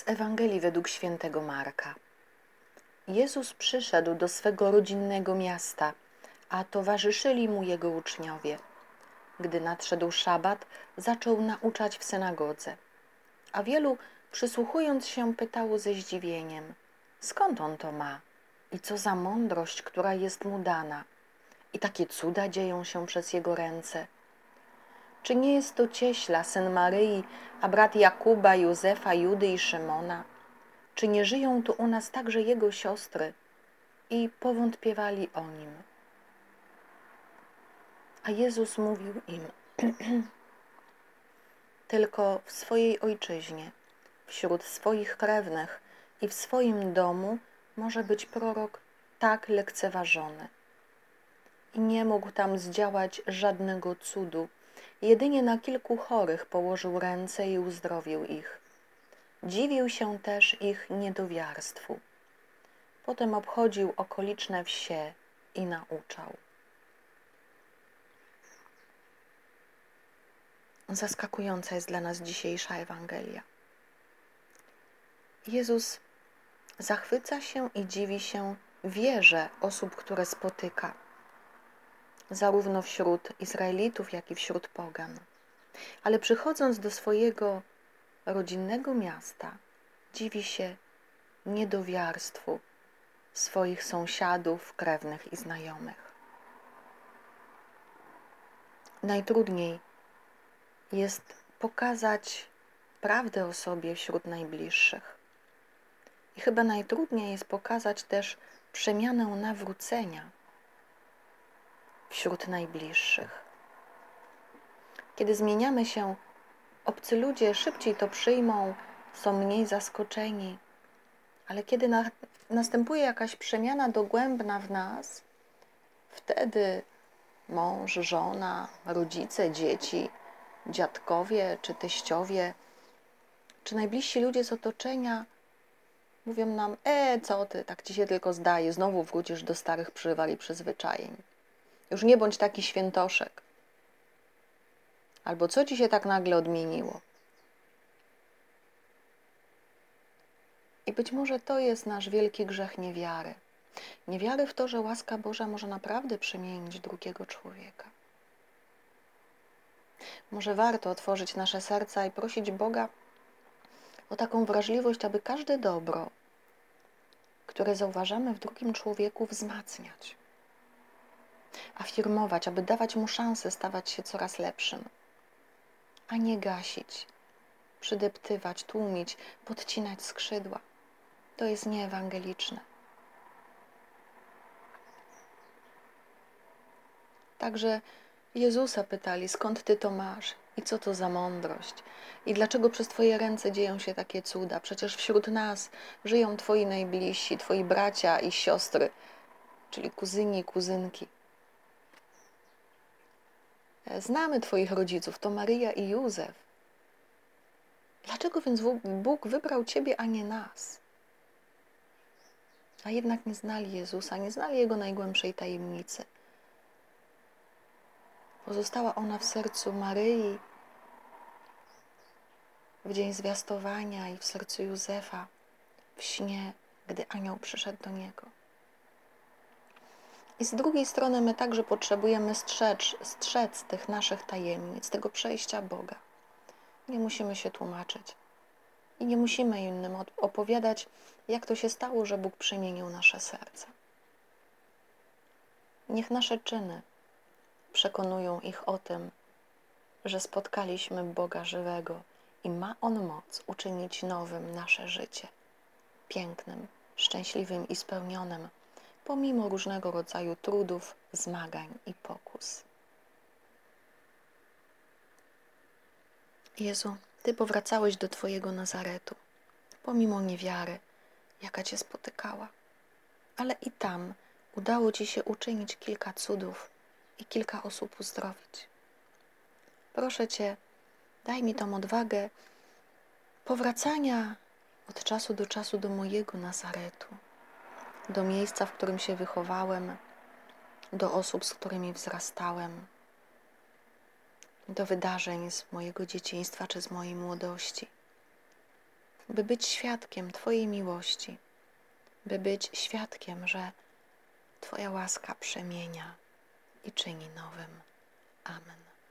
Z Ewangelii według świętego Marka. Jezus przyszedł do swego rodzinnego miasta, a towarzyszyli mu jego uczniowie. Gdy nadszedł szabat, zaczął nauczać w synagodze. A wielu, przysłuchując się, pytało ze zdziwieniem: skąd on to ma? I co za mądrość, która jest mu dana? I takie cuda dzieją się przez jego ręce. Czy nie jest to cieśla, syn Maryi, a brat Jakuba, Józefa, Judy i Szymona? Czy nie żyją tu u nas także jego siostry? I powątpiewali o nim. A Jezus mówił im: tylko w swojej ojczyźnie, wśród swoich krewnych i w swoim domu może być prorok tak lekceważony. I nie mógł tam zdziałać żadnego cudu. Jedynie na kilku chorych położył ręce i uzdrowił ich. Dziwił się też ich niedowiarstwu. Potem obchodził okoliczne wsie i nauczał. Zaskakująca jest dla nas dzisiejsza Ewangelia. Jezus zachwyca się i dziwi się wierze osób, które spotyka, zarówno wśród Izraelitów, jak i wśród pogan. Ale przychodząc do swojego rodzinnego miasta, dziwi się niedowiarstwu swoich sąsiadów, krewnych i znajomych. Najtrudniej jest pokazać prawdę o sobie wśród najbliższych. I chyba najtrudniej jest pokazać też przemianę nawrócenia wśród najbliższych. Kiedy zmieniamy się, obcy ludzie szybciej to przyjmą, są mniej zaskoczeni, ale kiedy następuje jakaś przemiana dogłębna w nas, wtedy mąż, żona, rodzice, dzieci, dziadkowie czy teściowie, czy najbliżsi ludzie z otoczenia mówią nam: co ty, tak ci się tylko zdaje, znowu wrócisz do starych przywar i przyzwyczajeń. Już nie bądź taki świętoszek. Albo co ci się tak nagle odmieniło? I być może to jest nasz wielki grzech niewiary. Niewiary w to, że łaska Boża może naprawdę przemienić drugiego człowieka. Może warto otworzyć nasze serca i prosić Boga o taką wrażliwość, aby każde dobro, które zauważamy w drugim człowieku, wzmacniać, afirmować, aby dawać mu szansę stawać się coraz lepszym, a nie gasić, przydeptywać, tłumić, podcinać skrzydła. To jest nieewangeliczne. Także Jezusa pytali: skąd Ty to masz? I co to za mądrość? I dlaczego przez Twoje ręce dzieją się takie cuda? Przecież wśród nas żyją Twoi najbliżsi, Twoi bracia i siostry, czyli kuzyni i kuzynki. Znamy Twoich rodziców, to Maryja i Józef. Dlaczego więc Bóg wybrał Ciebie, a nie nas? A jednak nie znali Jezusa, nie znali Jego najgłębszej tajemnicy. Pozostała ona w sercu Maryi w dzień zwiastowania i w sercu Józefa w śnie, gdy anioł przyszedł do niego. I z drugiej strony my także potrzebujemy strzec tych naszych tajemnic, tego przejścia Boga. Nie musimy się tłumaczyć i nie musimy innym opowiadać, jak to się stało, że Bóg przemienił nasze serce. Niech nasze czyny przekonują ich o tym, że spotkaliśmy Boga żywego i ma On moc uczynić nowym nasze życie, pięknym, szczęśliwym i spełnionym, pomimo różnego rodzaju trudów, zmagań i pokus. Jezu, Ty powracałeś do Twojego Nazaretu, pomimo niewiary, jaka Cię spotykała, ale i tam udało Ci się uczynić kilka cudów i kilka osób uzdrowić. Proszę Cię, daj mi tą odwagę powracania od czasu do czasu do mojego Nazaretu, do miejsca, w którym się wychowałem, do osób, z którymi wzrastałem, do wydarzeń z mojego dzieciństwa czy z mojej młodości. by być świadkiem Twojej miłości, by być świadkiem, że Twoja łaska przemienia i czyni nowym. Amen.